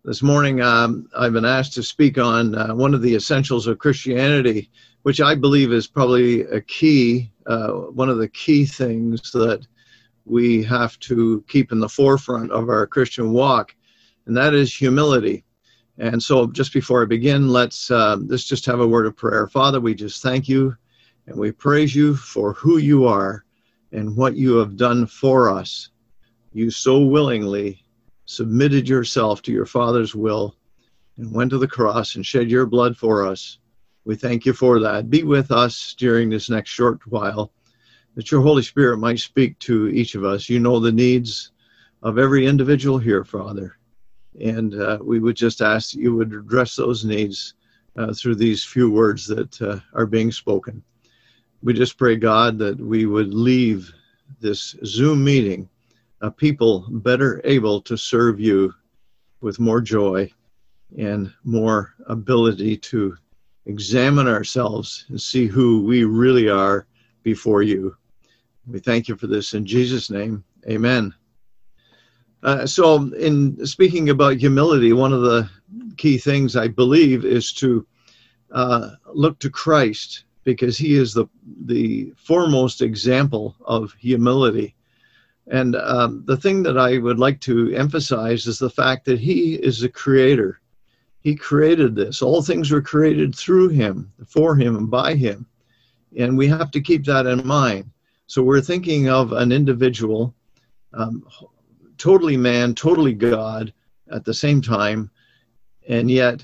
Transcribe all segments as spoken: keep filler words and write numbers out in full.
This morning, um, I've been asked to speak on uh, one of the essentials of Christianity, which I believe is probably a key, uh, one of the key things that we have to keep in the forefront of our Christian walk, and that is humility. And so just before I begin, let's, uh, let's just have a word of prayer. Father, we just thank you and we praise you for who you are and what you have done for us. You so willingly submitted yourself to your Father's will and went to the cross and shed your blood for us. We thank you for that. Be with us during this next short while, that your Holy Spirit might speak to each of us. You know the needs of every individual here, Father. And uh, we would just ask that you would address those needs uh, through these few words that uh, are being spoken. We just pray, God, that we would leave this Zoom meeting a people better able to serve you with more joy and more ability to examine ourselves and see who we really are before you. We thank you for this in Jesus' name. Amen. Uh, so in speaking about humility, one of the key things I believe is to uh, look to Christ, because he is the, the foremost example of humility. And um, the thing that I would like to emphasize is the fact that he is the creator. He created this. All things were created through him, for him, and by him. And we have to keep that in mind. So we're thinking of an individual, um, totally man, totally God at the same time, and yet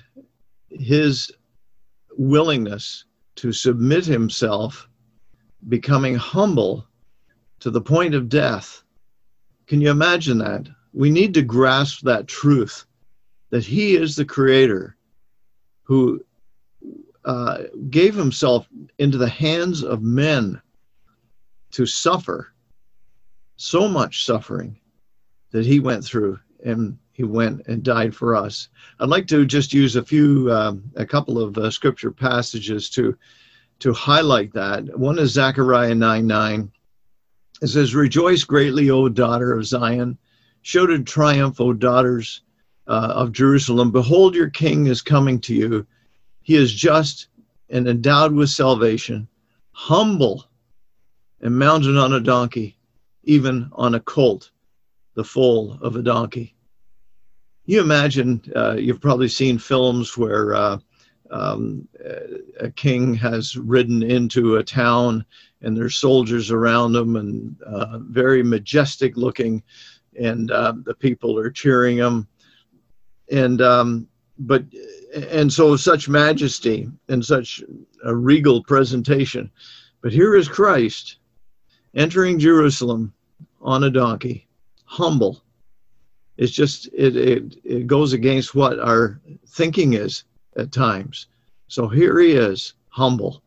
his willingness to submit himself, becoming humble to the point of death. Can you imagine that? We need to grasp that truth, that he is the creator who uh, gave himself into the hands of men to suffer so much suffering that he went through, and he went and died for us. I'd like to just use a few, um, a couple of uh, scripture passages to, to highlight that. One is Zechariah nine nine. It says, "Rejoice greatly, O daughter of Zion. Shout in triumph, O daughters uh, of Jerusalem. Behold, your king is coming to you. He is just and endowed with salvation, humble and mounted on a donkey, even on a colt, the foal of a donkey." You imagine, uh, you've probably seen films where uh, um, a king has ridden into a town and there's soldiers around him, and uh, very majestic looking, and uh, the people are cheering him. And um, but and so such majesty and such a regal presentation. But here is Christ entering Jerusalem on a donkey, humble. It's just, it, it, it goes against what our thinking is at times. So here he is, humble.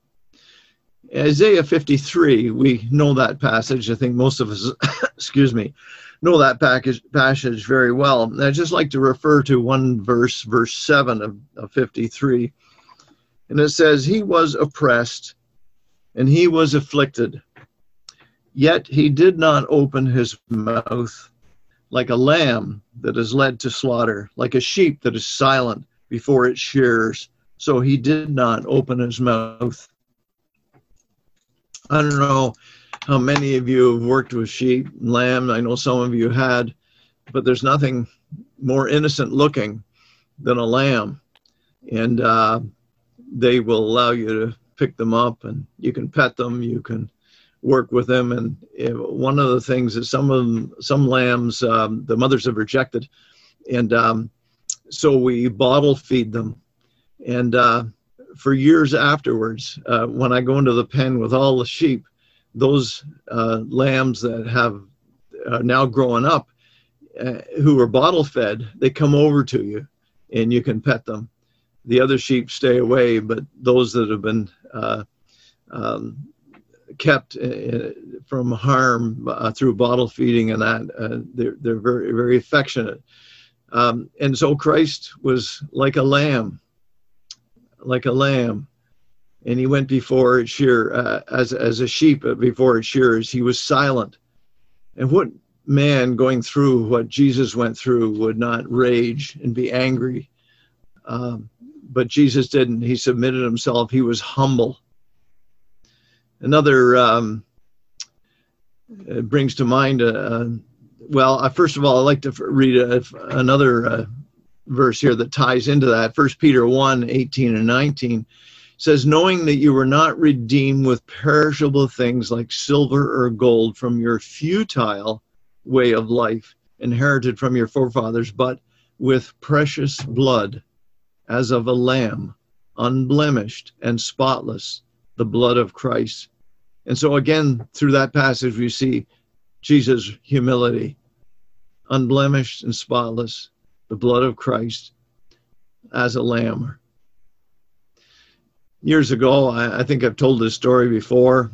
Isaiah fifty-three, we know that passage. I think most of us, excuse me, know that package, passage very well. And I'd just like to refer to one verse, verse seven of, of fifty-three. And it says, "He was oppressed and he was afflicted, yet he did not open his mouth. Like a lamb that is led to slaughter, like a sheep that is silent before its shearers, so he did not open his mouth." I don't know how many of you have worked with sheep and lamb. I know some of you had, but there's nothing more innocent looking than a lamb. And uh, they will allow you to pick them up, and you can pet them, you can work with them. And one of the things is some of them, some lambs, um, the mothers have rejected. And um, so we bottle feed them. And uh, for years afterwards, uh, when I go into the pen with all the sheep, those uh, lambs that have uh, now grown up, uh, who are bottle fed, they come over to you and you can pet them. The other sheep stay away, but those that have been uh, um, kept uh, from harm uh, through bottle feeding and that, uh, they're, they're very, very affectionate. Um, and so Christ was like a lamb, like a lamb. And he went before its shear, uh, as, as a sheep before its shearers. He was silent. And what man going through what Jesus went through would not rage and be angry. Um, but Jesus didn't. He submitted himself. He was humble. Another, um, it brings to mind, uh, uh, well, uh, first of all, I'd like to read a, another uh, verse here that ties into that. First Peter one, eighteen and nineteen says, knowing that you were not redeemed with perishable things like silver or gold from your futile way of life inherited from your forefathers, but with precious blood as of a lamb, unblemished and spotless, the blood of Christ. And so again, through that passage, we see Jesus' humility, unblemished and spotless, the blood of Christ as a lamb. Years ago, I, I think I've told this story before.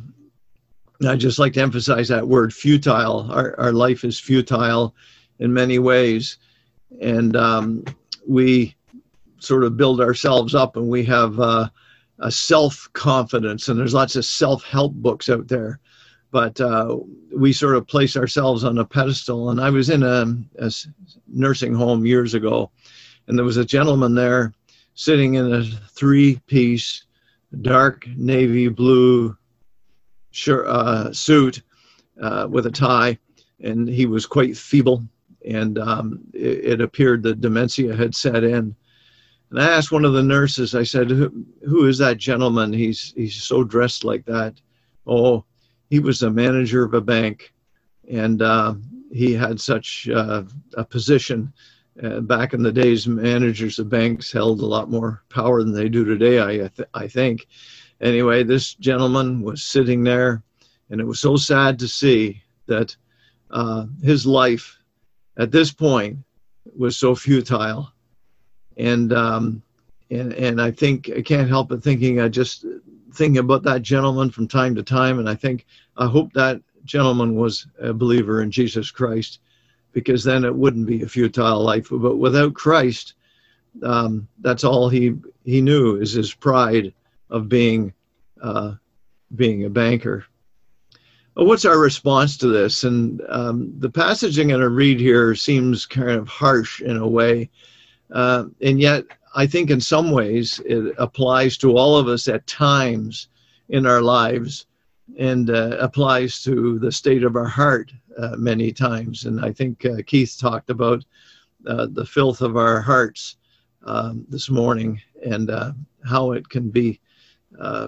I'd just like to emphasize that word, futile. Our, our life is futile in many ways. And um, we sort of build ourselves up, and we have uh, a self-confidence, and there's lots of self-help books out there. But uh, we sort of place ourselves on a pedestal. And I was in a, a nursing home years ago, and there was a gentleman there sitting in a three-piece dark navy blue shirt, uh, suit uh, with a tie, and he was quite feeble, and um, it, it appeared that dementia had set in. And I asked one of the nurses, I said, who, who is that gentleman? He's he's so dressed like that. Oh, he was the manager of a bank, and uh, he had such uh, a position. Uh, back in the days, managers of banks held a lot more power than they do today, I, th- I think. Anyway, this gentleman was sitting there, and it was so sad to see that uh, his life at this point was so futile. And, um, and and I think, I can't help but thinking, I just think about that gentleman from time to time, and I think, I hope that gentleman was a believer in Jesus Christ, because then it wouldn't be a futile life. But without Christ, um, that's all he he knew, is his pride of being uh, being a banker. Well, what's our response to this? And um, the passage I'm going to read here seems kind of harsh in a way, uh, and yet I think in some ways it applies to all of us at times in our lives, and uh, applies to the state of our heart uh, many times. And I think uh, Keith talked about uh, the filth of our hearts um, this morning, and uh, how it can be uh,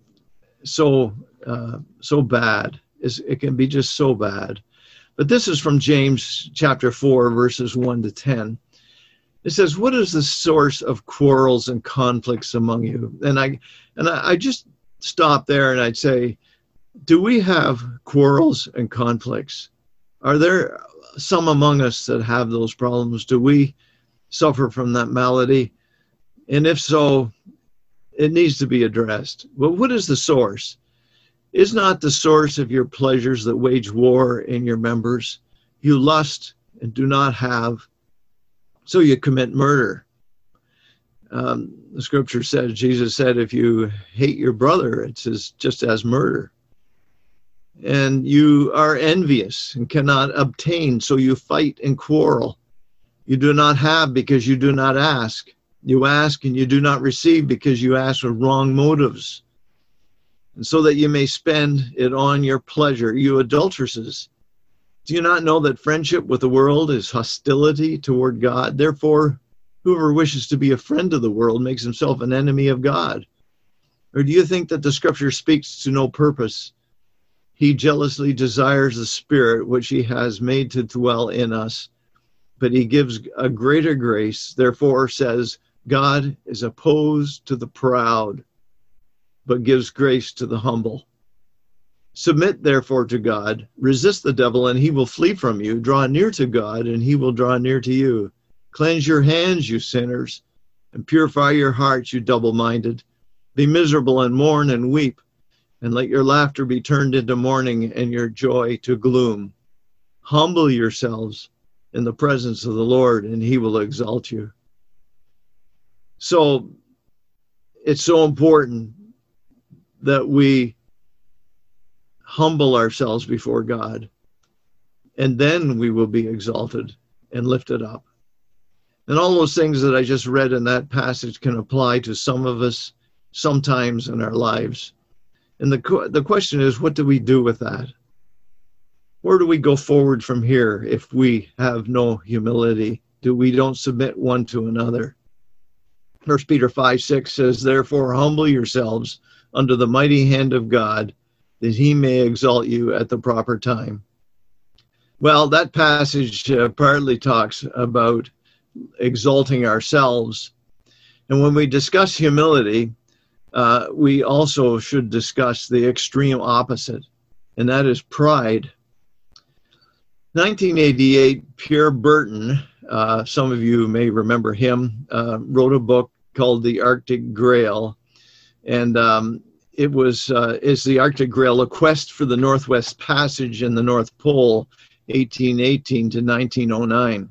so uh, so bad. It's, it can be just so bad. But this is from James chapter four, verses one to ten. It says, what is the source of quarrels and conflicts among you? And I and I, I just stop there and I'd say, do we have quarrels and conflicts? Are there some among us that have those problems? Do we suffer from that malady? And if so, it needs to be addressed. But what is the source? Is not the source of your pleasures that wage war in your members? You lust and do not have, so you commit murder. Um, the scripture says, Jesus said, if you hate your brother, it's as, just as murder. And you are envious and cannot obtain, so you fight and quarrel. You do not have because you do not ask. You ask and you do not receive because you ask with wrong motives, and so that you may spend it on your pleasure. You adulteresses, do you not know that friendship with the world is hostility toward God? Therefore, whoever wishes to be a friend of the world makes himself an enemy of God. Or do you think that the scripture speaks to no purpose? He jealously desires the Spirit which he has made to dwell in us, but he gives a greater grace. Therefore says, God is opposed to the proud, but gives grace to the humble. Submit therefore to God, resist the devil, and he will flee from you. Draw near to God, and he will draw near to you. Cleanse your hands, you sinners, and purify your hearts, you double-minded. Be miserable and mourn and weep, and let your laughter be turned into mourning and your joy to gloom. Humble yourselves in the presence of the Lord, and he will exalt you. So it's so important that we humble ourselves before God. and then we will be exalted and lifted up. And all those things that I just read in that passage can apply to some of us sometimes in our lives. And the, the question is, what do we do with that? Where do we go forward from here if we have no humility? Do we don't submit one to another? First Peter five six says, therefore humble yourselves under the mighty hand of God, that he may exalt you at the proper time. Well, that passage uh, partly talks about exalting ourselves. And when we discuss humility, uh, we also should discuss the extreme opposite, and that is pride. nineteen eighty-eight, Pierre Berton, uh, some of you may remember him, uh, wrote a book called The Arctic Grail. And um, it was, uh, is the Arctic Grail, a quest for the Northwest Passage in the North Pole, eighteen eighteen to nineteen oh nine.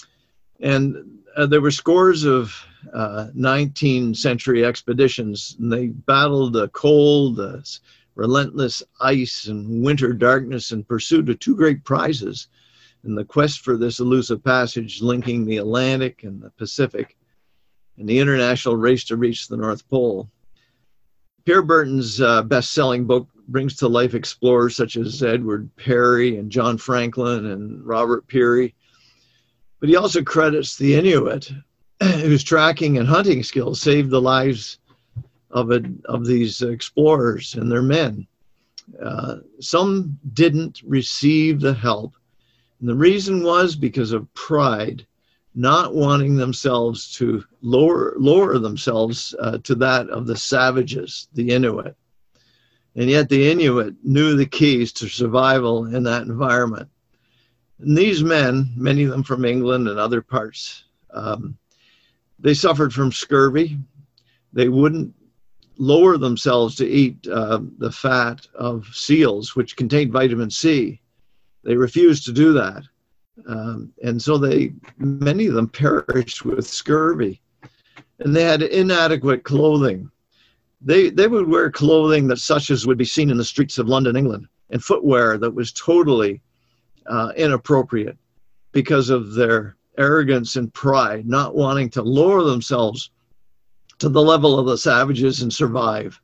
And uh, there were scores of uh, nineteenth century expeditions, and they battled the cold, the relentless ice and winter darkness in pursuit of two great prizes in the quest for this elusive passage linking the Atlantic and the Pacific, and the international race to reach the North Pole. Pierre Berton's uh, best-selling book brings to life explorers such as Edward Perry and John Franklin and Robert Peary. But he also credits the Inuit, whose tracking and hunting skills saved the lives of a, of these explorers and their men. Uh, some didn't receive the help. And the reason was because of pride, not wanting themselves to lower, lower themselves uh, to that of the savages, the Inuit. And yet the Inuit knew the keys to survival in that environment. And these men, many of them from England and other parts, um, they suffered from scurvy. They wouldn't lower themselves to eat uh, the fat of seals, which contained vitamin C. They refused to do that. Um, and so they, many of them perished with scurvy. And they had inadequate clothing. They, they would wear clothing that such as would be seen in the streets of London, England, and footwear that was totally Uh, inappropriate because of their arrogance and pride, not wanting to lower themselves to the level of the savages and survive.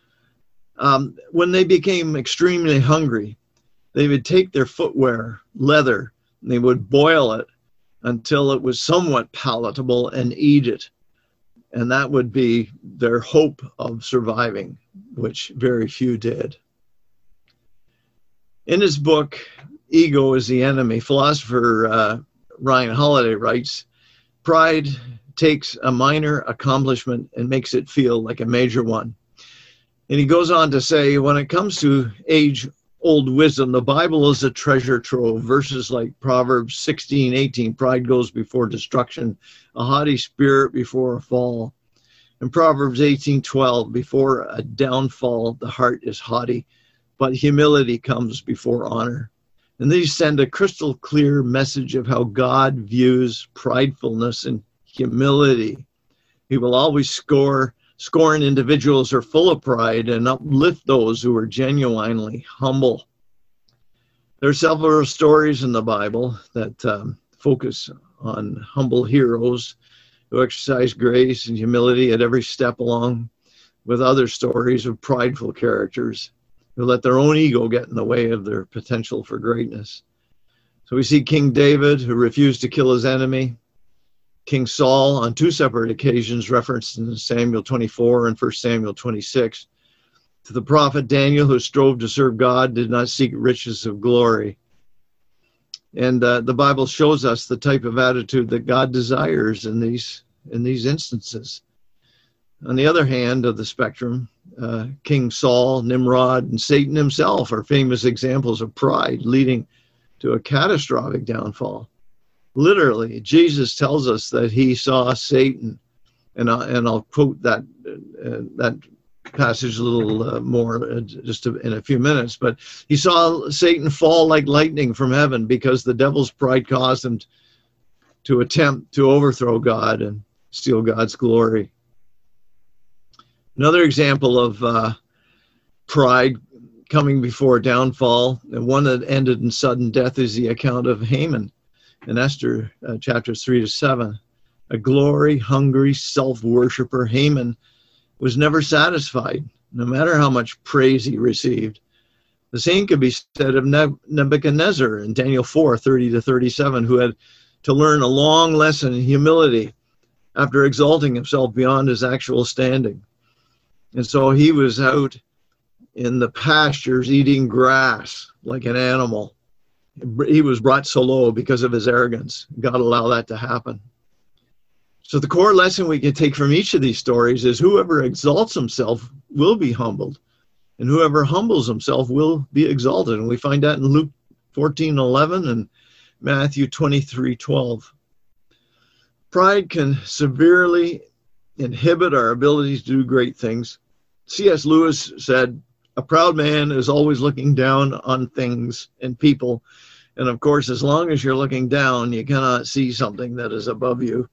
Um, when they became extremely hungry, they would take their footwear, leather, and they would boil it until it was somewhat palatable and eat it. And that would be their hope of surviving, which very few did. In his book, Ego is the Enemy, philosopher uh, Ryan Holiday writes, pride takes a minor accomplishment and makes it feel like a major one. And he goes on to say, when it comes to age-old wisdom, the Bible is a treasure trove. Verses like Proverbs sixteen eighteen, pride goes before destruction, a haughty spirit before a fall. And Proverbs eighteen twelve, before a downfall, the heart is haughty, but humility comes before honor. And these send a crystal clear message of how God views pridefulness and humility. He will always score, scorn individuals who are full of pride and uplift those who are genuinely humble. There are several stories in the Bible that um, focus on humble heroes who exercise grace and humility at every step along, with other stories of prideful characters who let their own ego get in the way of their potential for greatness. So we see King David, who refused to kill his enemy, King Saul on two separate occasions referenced in Samuel twenty-four and First Samuel twenty-six, to the prophet Daniel, who strove to serve God, did not seek riches of glory. And uh, the Bible shows us the type of attitude that God desires in these, in these instances. On the other hand of the spectrum, uh, King Saul, Nimrod, and Satan himself are famous examples of pride leading to a catastrophic downfall. Literally, Jesus tells us that he saw Satan, and, I, and I'll quote that, uh, that passage a little uh, more uh, just in a few minutes, but he saw Satan fall like lightning from heaven because the devil's pride caused him to attempt to overthrow God and steal God's glory. Another example of uh, pride coming before downfall, and one that ended in sudden death is the account of Haman in Esther uh, chapters three to seven. A glory-hungry self-worshiper, Haman was never satisfied, no matter how much praise he received. The same could be said of Nebuchadnezzar in Daniel four, thirty to thirty-seven, who had to learn a long lesson in humility after exalting himself beyond his actual standing. And so he was out in the pastures eating grass like an animal. He was brought so low because of his arrogance. God allowed that to happen. So the core lesson we can take from each of these stories is whoever exalts himself will be humbled, and whoever humbles himself will be exalted. And we find that in Luke fourteen eleven and Matthew twenty-three twelve. Pride can severely inhibit our ability to do great things. C S Lewis said, "A proud man is always looking down on things and people. And of course, as long as you're looking down, you cannot see something that is above you."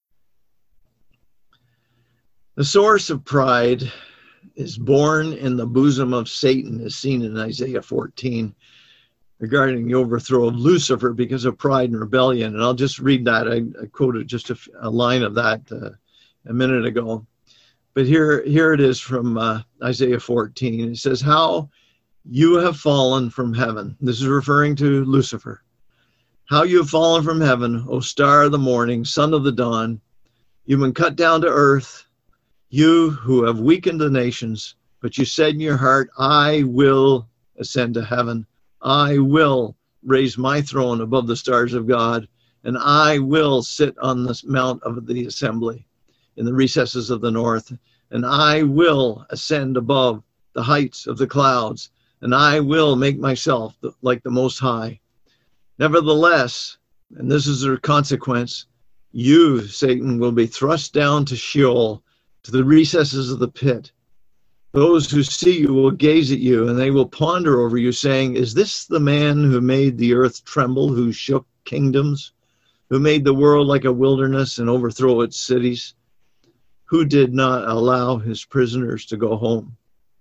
The source of pride is born in the bosom of Satan, as seen in Isaiah fourteen, regarding the overthrow of Lucifer because of pride and rebellion. And I'll just read that. I, I quoted just a, a line of that uh, a minute ago. But here, here it is from uh, Isaiah fourteen. It says, "How you have fallen from heaven." This is referring to Lucifer. "How you have fallen from heaven, O star of the morning, son of the dawn. You've been cut down to earth, you who have weakened the nations. But you said in your heart, I will ascend to heaven. I will raise my throne above the stars of God, and I will sit on the mount of the assembly in the recesses of the north, and I will ascend above the heights of the clouds, and I will make myself like the Most High. Nevertheless," and this is the consequence, "you, Satan, will be thrust down to Sheol, to the recesses of the pit. Those who see you will gaze at you, and they will ponder over you, saying, is this the man who made the earth tremble, who shook kingdoms, who made the world like a wilderness and overthrow its cities, who did not allow his prisoners to go home?"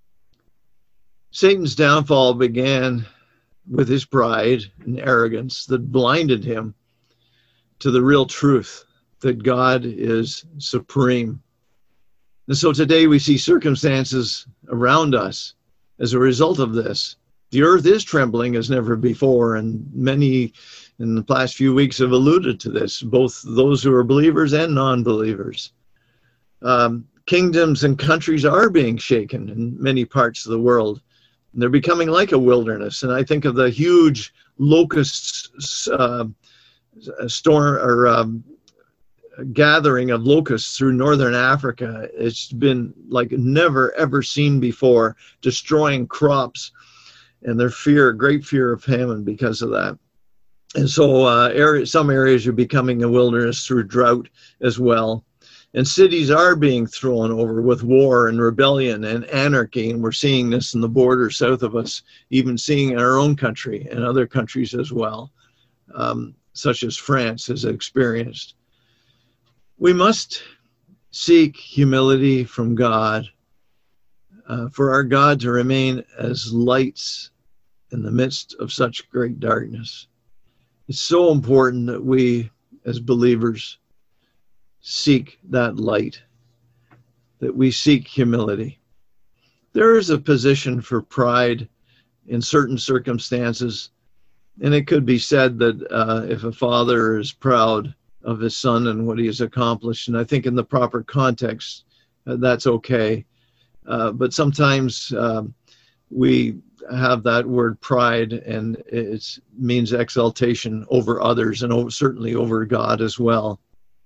Satan's downfall began with his pride and arrogance that blinded him to the real truth that God is supreme. And so today we see circumstances around us as a result of this. The earth is trembling as never before, and many in the past few weeks have alluded to this, both those who are believers and non-believers. Um, kingdoms and countries are being shaken in many parts of the world. And they're becoming like a wilderness. And I think of the huge locust uh, storm or um, gathering of locusts through northern Africa. It's been like never ever seen before, destroying crops, and their fear, great fear of famine because of that. And so uh, areas, some areas are becoming a wilderness through drought as well. And cities are being thrown over with war and rebellion and anarchy. And we're seeing this in the border south of us, even seeing in our own country and other countries as well, um, such as France has experienced. We must seek humility from God uh, for our God to remain as lights in the midst of such great darkness. It's so important that we as believers seek that light, that we seek humility. There is a position for pride in certain circumstances, and it could be said that uh, if a father is proud of his son and what he has accomplished, and I think in the proper context, uh, that's okay. Uh, but sometimes um, we have that word pride, and it means exaltation over others and over, certainly over God as well.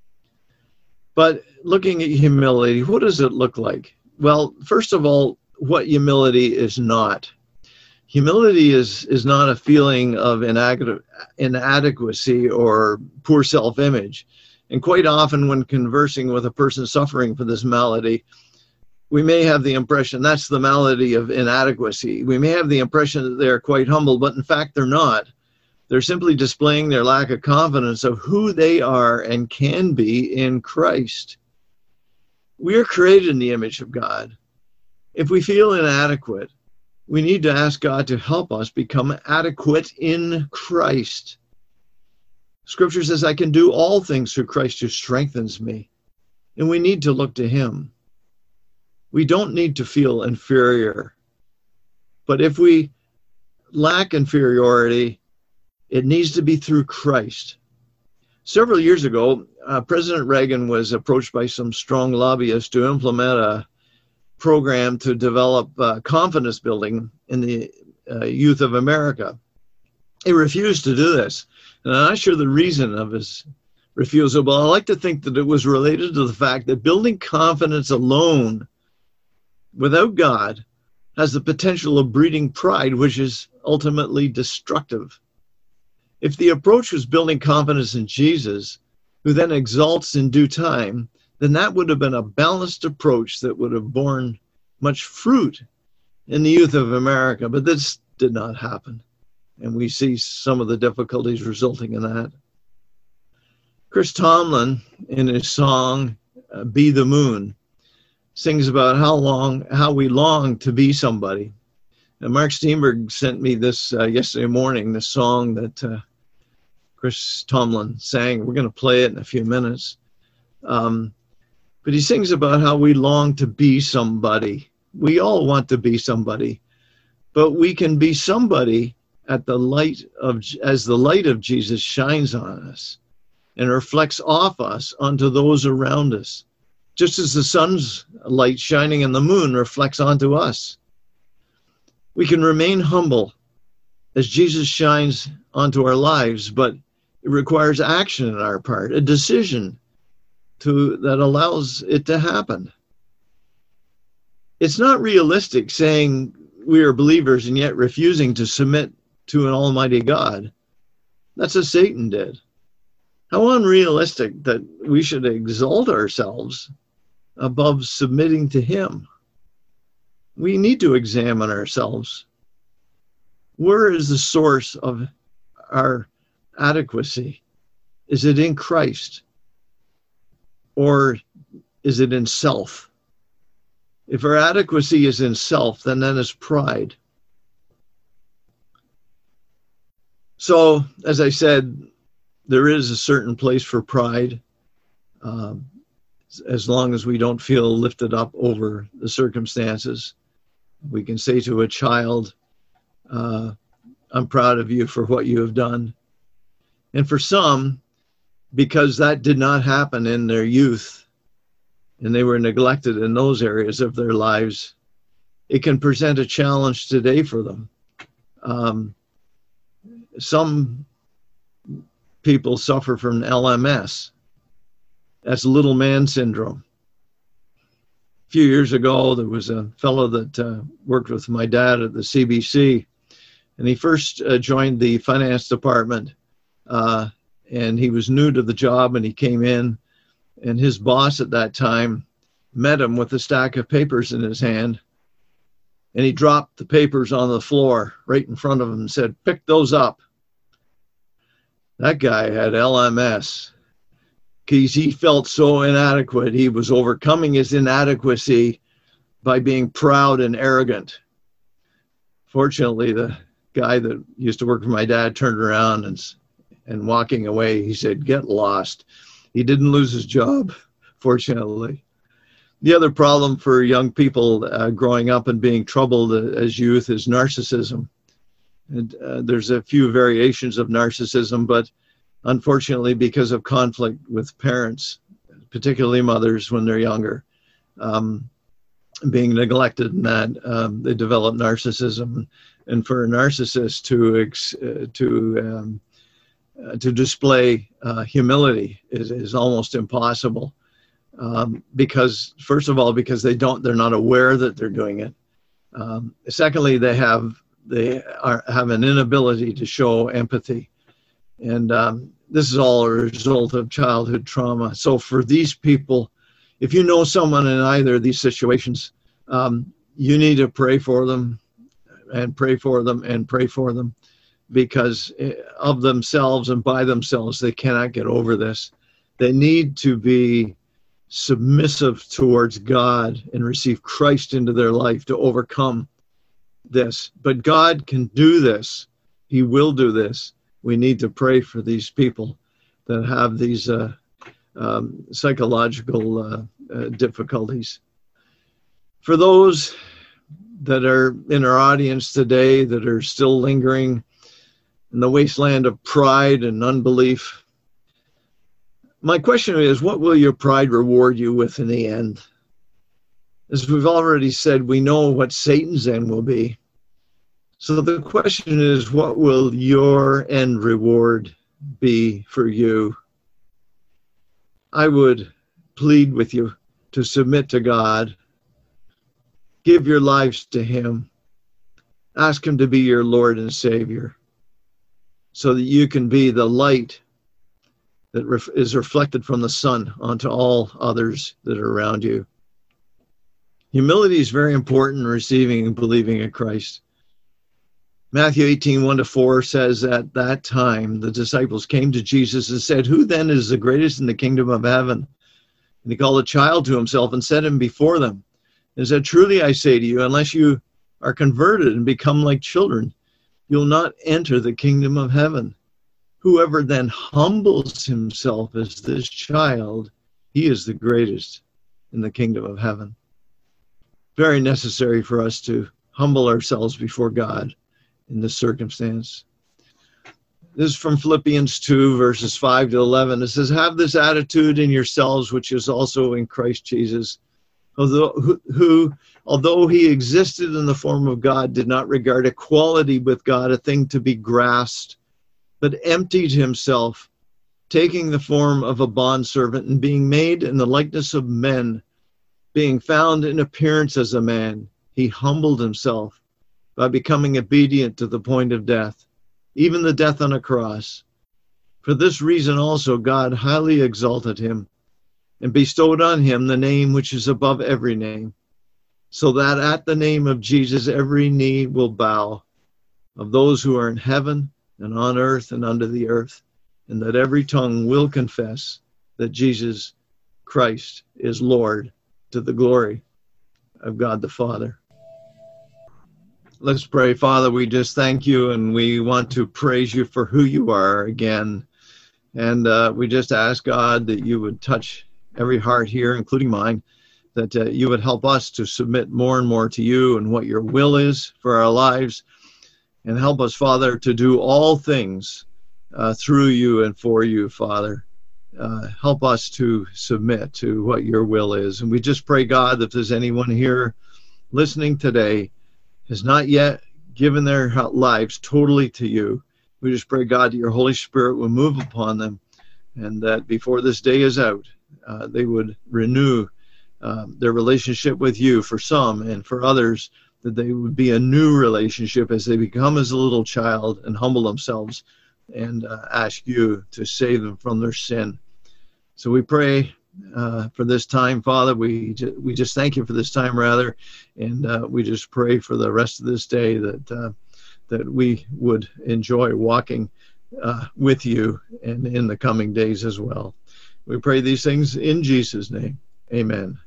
But looking at humility, what does it look like? Well, first of all, what humility is not. Humility is, is not a feeling of inadequacy or poor self-image. And quite often when conversing with a person suffering from this malady, we may have the impression that's the malady of inadequacy. We may have the impression that they're quite humble, but in fact they're not. They're simply displaying their lack of confidence of who they are and can be in Christ. We are created in the image of God. If we feel inadequate, We need to ask God to help us become adequate in Christ. Scripture says, I can do all things through Christ who strengthens me. And we need to look to him. We don't need to feel inferior. But if we lack inferiority, it needs to be through Christ. Several years ago, uh, President Reagan was approached by some strong lobbyists to implement a program to develop uh, confidence building in the uh, youth of America. He refused to do this. And I'm not sure the reason of his refusal, but I like to think that it was related to the fact that building confidence alone without God has the potential of breeding pride, which is ultimately destructive. If the approach was building confidence in Jesus, who then exalts in due time, then that would have been a balanced approach that would have borne much fruit in the youth of America. But this did not happen. And we see some of the difficulties resulting in that. Chris Tomlin, in his song, uh, Be the Moon, sings about how long, how we long to be somebody. And Mark Steenberg sent me this uh, yesterday morning, this song that uh, Chris Tomlin sang. We're going to play it in a few minutes. Um, but he sings about how we long to be somebody. We all want to be somebody, but we can be somebody at the light of, as the light of Jesus shines on us and reflects off us onto those around us, just as the sun's light shining in the moon reflects onto us. We can remain humble as Jesus shines onto our lives, but it requires action on our part, a decision to that allows it to happen. It's not realistic saying we are believers and yet refusing to submit to an almighty God. That's what Satan did. How unrealistic that we should exalt ourselves above submitting to him. We need to examine ourselves. Where is the source of our adequacy? Is it in Christ? Or is it in self? If our adequacy is in self, then that is pride. So, as I said, there is a certain place for pride, um, as long as we don't feel lifted up over the circumstances. We can say to a child, uh, I'm proud of you for what you have done. And for some, because that did not happen in their youth, and they were neglected in those areas of their lives, it can present a challenge today for them. Um, some people suffer from L M S. That's little man syndrome. A few years ago, there was a fellow that uh, worked with my dad at the C B C, and he first uh, joined the finance department, uh, and he was new to the job, and he came in, and his boss at that time met him with a stack of papers in his hand, and he dropped the papers on the floor right in front of him and said, pick those up. That guy had L M S because he felt so inadequate. He was overcoming his inadequacy by being proud and arrogant. Fortunately, the guy that used to work for my dad turned around and, and walking away, he said, get lost. He didn't lose his job, fortunately. The other problem for young people uh, growing up and being troubled as youth is narcissism. And uh, there's a few variations of narcissism, but unfortunately, because of conflict with parents, particularly mothers when they're younger, um, being neglected in that, um, they develop narcissism. And for a narcissist to ex- uh, to um, uh, to display uh, humility is, is almost impossible, um, because first of all, because they don't, they're not aware that they're doing it. Um, secondly, they have they are have an inability to show empathy, and um, this is all a result of childhood trauma. So for these people, if you know someone in either of these situations, um, you need to pray for them and pray for them and pray for them, because of themselves and by themselves, they cannot get over this. They need to be submissive towards God and receive Christ into their life to overcome this. But God can do this. He will do this. We need to pray for these people that have these uh, um, psychological uh, uh, difficulties. For those that are in our audience today that are still lingering in the wasteland of pride and unbelief, my question is, what will your pride reward you with in the end? As we've already said, we know what Satan's end will be. So the question is, what will your end reward be for you? I would plead with you to submit to God. Give your lives to him. Ask him to be your Lord and Savior so that you can be the light that ref- is reflected from the sun onto all others that are around you. Humility is very important in receiving and believing in Christ. Matthew eighteen, one to four says, at that time the disciples came to Jesus and said, who then is the greatest in the kingdom of heaven? And he called a child to himself and set him before them. And said, truly I say to you, unless you are converted and become like children, you'll not enter the kingdom of heaven. Whoever then humbles himself as this child, he is the greatest in the kingdom of heaven. Very necessary for us to humble ourselves before God in this circumstance. This is from Philippians two, verses five to eleven. It says, have this attitude in yourselves, which is also in Christ Jesus, Although, who, who, although he existed in the form of God, did not regard equality with God a thing to be grasped, but emptied himself, taking the form of a bondservant and being made in the likeness of men, being found in appearance as a man, he humbled himself by becoming obedient to the point of death, even the death on a cross. For this reason also God highly exalted him and bestowed on him the name which is above every name, so that at the name of Jesus every knee will bow, of those who are in heaven and on earth and under the earth, and that every tongue will confess that Jesus Christ is Lord, to the glory of God the Father. Let's pray. Father, we just thank you, and we want to praise you for who you are again. And uh, we just ask, God, that you would touch every heart here, including mine, that uh, you would help us to submit more and more to you and what your will is for our lives, and help us, Father, to do all things uh, through you and for you, Father. Uh, help us to submit to what your will is. And we just pray, God, that if there's anyone here listening today has not yet given their lives totally to you, we just pray, God, that your Holy Spirit will move upon them, and that before this day is out, Uh, they would renew uh, their relationship with you for some, and for others, that they would be a new relationship as they become as a little child and humble themselves and uh, ask you to save them from their sin. So we pray uh, for this time, Father. We, ju- we just thank you for this time, rather, and uh, we just pray for the rest of this day that, uh, that we would enjoy walking uh, with you and in the coming days as well. We pray these things in Jesus' name. Amen.